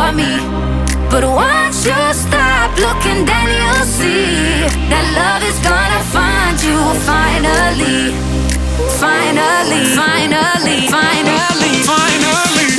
for me. But once you stop looking, then you'll see that love is gonna find you finally. Finally, finally, finally, finally.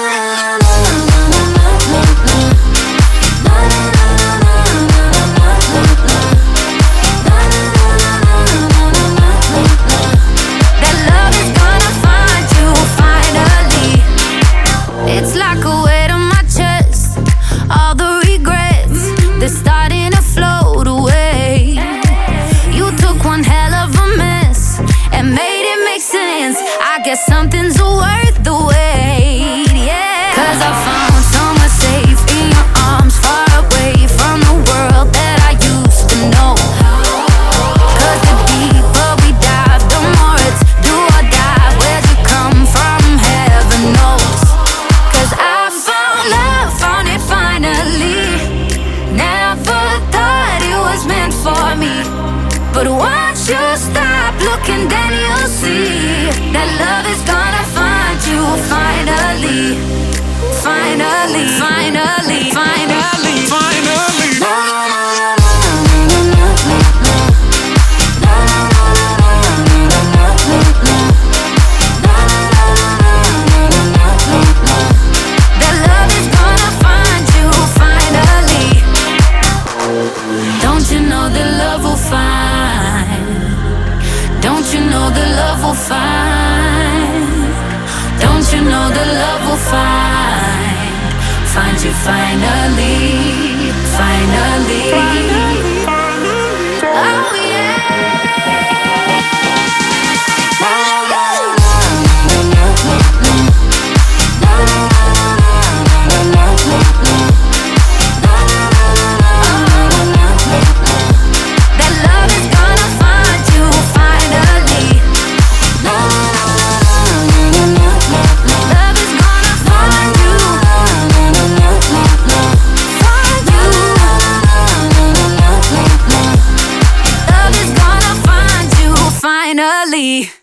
That love is gonna find you finally. It's like a weight on my chest. All the regrets, they're starting to float away. You took one hell of a mess and made it make sense. I guess something's worth the wait, yeah. 'Cause I found somewhere safe in your arms, far away from the world that I used to know. 'Cause the deeper we dive, the more it's do or die. Where'd you come from? Heaven knows. 'Cause I found love, found it finally. Never thought it was meant for me. But once you stop looking, then you'll see that love is gonna find you finally. Finally, finally, finally, finally. That love is gonna find you finally. Don't you know that love will find? Don't you know that love will find? Don't you know that love will find you finally, finally. Oh yeah. That love is gonna find you finally. Love is gonna find you. Find you. Love is gonna find you finally.